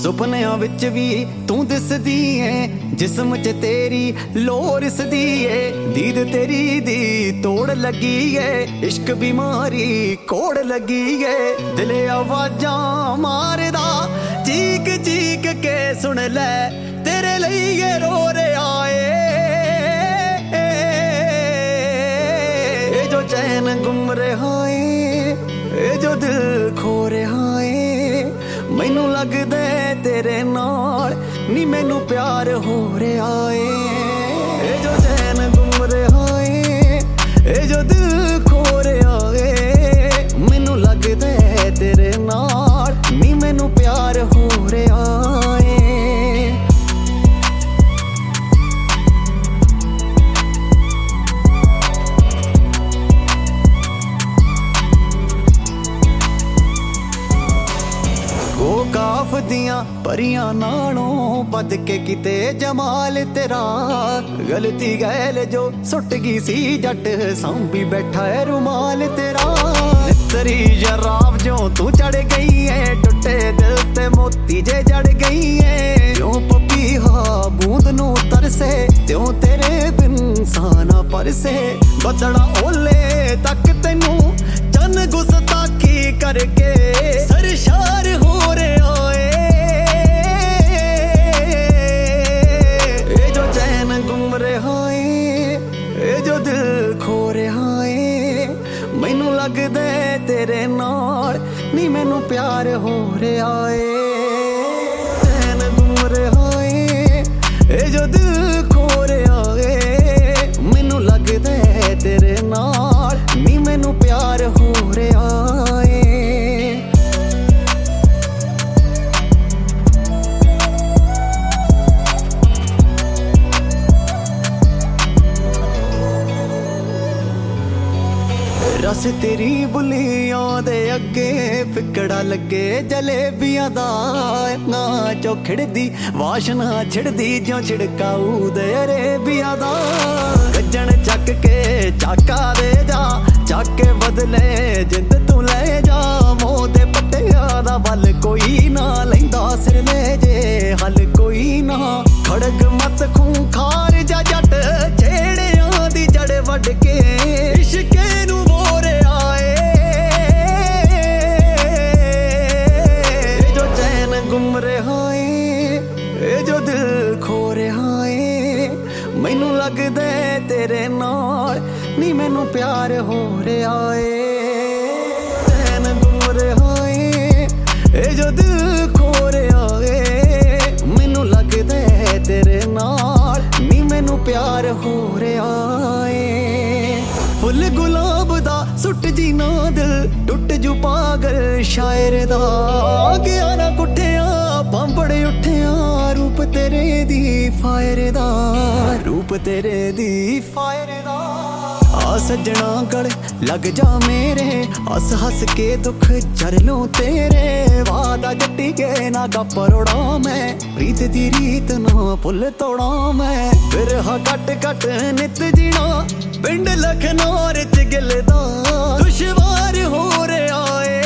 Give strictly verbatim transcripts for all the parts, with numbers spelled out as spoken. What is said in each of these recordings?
ਸੁਪਨਿਆਂ ਵਿੱਚ ਵੀ ਤੂੰ ਦਿਸਦੀ ਏ, ਜਿਸਮ 'ਚ ਤੇਰੀ ਲੋਰ ਰਿਸਦੀ ਏ। ਦੀਦ ਤੇਰੀ ਦੀ ਤੋੜ ਲੱਗੀ ਏ, ਇਸ਼ਕ ਬਿਮਾਰੀ ਕੋੜ ਲੱਗੀ ਏ। ਦਿਲ ਆਵਾਜ਼ਾਂ ਮਾਰਦਾ ਚੀਕ ਚੀਕ ਕੇ ਸੁਣ ਲੈ, ਤੇਰੇ ਲਈ ਇਹ ਰੋ ਰਿਹਾ ਏ। ਇਹ ਜੋ ਚੈਨ ਗੁੰਮ ਰਿਹਾ ਏ, ਇਹ ਜੋ ਦਿਲ ਖੋ ਰਿਹਾ ਏ, ਮੈਨੂੰ ਲੱਗਦਾ ਤੇਰੇ ਨਾਲ ਨੀ ਮੈਨੂੰ ਪਿਆਰ ਹੋ ਰਿਹਾ ਏ। ਇਹ ਜੋ ਚੈਨ ਗੁੰਮ ਰਿਹਾ ਏ, ਇਹ ਜੋ ਦਿਲ ਖੋ ਰਿਹਾ ਏ, ਮੈਨੂੰ ਲੱਗਦਾ ਤੇਰੇ ਨਾਲ ਨੀ ਮੈਨੂੰ ਪਿਆਰ ਹੋ ਰਿਹਾ ਏ। ਕਾਫ ਦੀਆਂ ਪਰੀਆਂ ਨਾਲੋਂ ਵੱਧ ਕੇ ਕਿਤੇ ਜਮਾਲ ਤੇਰਾ। ਗਲਤੀ ਗੈਲ ਜੋ ਸੁੱਟ ਗਈ ਸੀ ਜੱਟ, ਸਾਂਭੀ ਬੈਠਾ ਏ ਰੁਮਾਲ ਤੇਰਾ। ਤੇਰੀ ਜਰਾਬ ਜੋ ਤੂੰ ਚੜ ਗਈ ਏ, ਟੁੱਟੇ ਦਿਲ ਤੇ ਮੋਤੀ ਜੇ ਜੜ ਗਈ ਏ। ਕਿਉਂ ਪਪੀਹਾ ਬੂੰਦ ਨੂੰ ਤਰਸੇ, ਤਿਉਂ ਤੇਰੇ ਬਿਨ ਸਾਨਾ ਪਰਸੇ। ਬਦਲਾ ਓਲੇ ਤੱਕ ਤੈਨੂੰ ਚੰਨ ਗੁਸਤਾਖੀ ਕਰਕੇ ਸਰਸ਼ਾਰ ਹੋ ਰਿਹਾ ਏ। ਇਹ ਜੋ ਚੈਨ ਗੁੰਮ ਰਿਹਾ ਏ, ਇਹ ਜੋ ਦਿਲ ਖੋ ਰਿਹਾ ਏ, ਮੈਨੂੰ ਲੱਗਦਾ ਤੇਰੇ ਨਾਲ ਨੀ ਮੈਨੂੰ ਪਿਆਰ ਹੋ ਰਿਹਾ ਏ। ਚੈਨ ਗੁੰਮ ਰਿਹਾ ਏ, ਇਹ ਜੋ ਦਿਲ ਖੋ ਰਿਹਾ ਏ, ਮੈਨੂੰ ਲੱਗਦਾ ਤੇਰੇ ਨਾਲ ਨੀ ਮੈਨੂੰ ਪਿਆਰ ਹੋ ਰਿਹਾ ਏ। ਰਸ ਤੇਰੀ ਬੁੱਲੀਆਂ ਦੇ ਅੱਗੇ ਫਿੱਕੜਾ ਲੱਗੇ ਜਲੇਬੀਆਂ ਦਾ। ਨਾ ਚੋ ਖਿੜਦੀ ਵਾਸ਼ਨਾ ਛਿੜਦੀ ਜਿਉਂ ਛਿੜਕਾਊ ਦੇ ਅਰੇਬੀਆਂ ਦਾ। ਗੱਜਣ ਚੱਕ ਕੇ ਚਾਕਾ ਦੇ ਜਾ, ਚੱਕ ਕੇ ਬਦਲੇ ਜਿੰਦ ਤੂੰ ਲੈ ਜਾ। ਮੋਹ ਦੇ ਪੱਟਿਆਂ ਦਾ ਵੱਲ ਕੋਈ ਨਾ ਲੈਂਦਾ, ਸਿਰ ਲੈ ਜੇ ਹੱਲ ਕੋਈ ਨਾ। ਖੜਕ ਮਤ ਖੂੰ ਖਾਰ ਜਾ ਜੱਟ, ਛੇੜਿਆਂ ਦੀ ਜੜ ਵੱਢ ਕੇ ਇਸ਼ਕੇ ਨੂੰ ਬੋ ਰਿਹਾ ਏ। ਇਹ ਜੋ ਚੈਨ ਗੁੰਮ ਰਿਹਾ ਏ, ਇਹ ਜੋ ਦਿਲ ਖੋ ਰਿਹਾ ਏ, ਮੈਨੂੰ ਲੱਗਦਾ ਤੇਰੇ ਨਾਲ ਨੀ ਮੈਨੂੰ ਪਿਆਰ ਹੋ ਰਿਹਾ ਏ। ਚੈਨ ਗੁੰਮ ਰਿਹਾ ਏ, ਇਹ ਜੋ ਦਿਲ ਖੋ ਰਿਹਾ ਏ, ਮੈਨੂੰ ਲੱਗਦਾ ਤੇਰੇ ਨਾਲ ਨੀ ਮੈਨੂੰ ਪਿਆਰ ਹੋ ਰਿਹਾ ਏ। ਫੁੱਲ ਗੁਲਾਬ ਦਾ ਸੁੱਟ ਜੀ ਨਾ ਦਿਲ, ਟੁੱਟ ਜੂ ਪਾਗਲ ਸ਼ਾਇਰ ਦਾ। ਗਿਆ ਨਾ ਕੁੱਠਿਆ ਬੰਬੜ ਉੱਠਿਆ, ਰੂਪ ਤੇਰੇ ਦੀ ਫਾਇਰ ਦਾ, ਰੂਪ ਤੇਰੇ ਦੀ ਫਾਇਰ ਦਾ। ਆ ਸੱਜਣਾ ਗਲ ਲੱਗ ਜਾ ਮੇਰੇ, ਹੱਸ ਹੱਸ ਕੇ ਦੁੱਖ ਜਰ ਲੂੰ ਤੇਰੇ। ਵਾਦਾ ਜੱਟੀ ਕੇ ਨਾ ਗੱਪਰੋੜਾ ਮੈਂ, ਪ੍ਰੀਤ ਦੀ ਰੀਤ ਨਾ ਭੁੱਲ ਤੋੜਾ ਮੈਂ। ਬਿਰਹਾ ਕੱਟ ਕੱਟ ਨਿਤ ਜੀਣਾ, ਪਿੰਡ ਲਖਨੌਰ ਚ ਗਿੱਲ ਦਾ ਦੁਸ਼ਵਾਰ ਹੋ ਰਿਹਾ ਏ।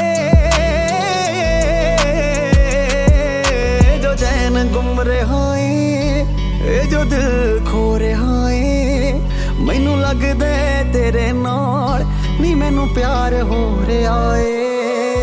ਜੋ ਚੈਨ ਗੁੰਮ ਰਿਹਾ ਏ, ਇਹ ਜੋ ਦਿਲ ਖੋ ਰਿਹਾ ਏ, ਮੈਨੂੰ ਲੱਗਦਾ ਤੇਰੇ ਨਾਲ ਨੀ ਮੈਨੂੰ ਪਿਆਰ ਹੋ ਰਿਹਾ ਏ।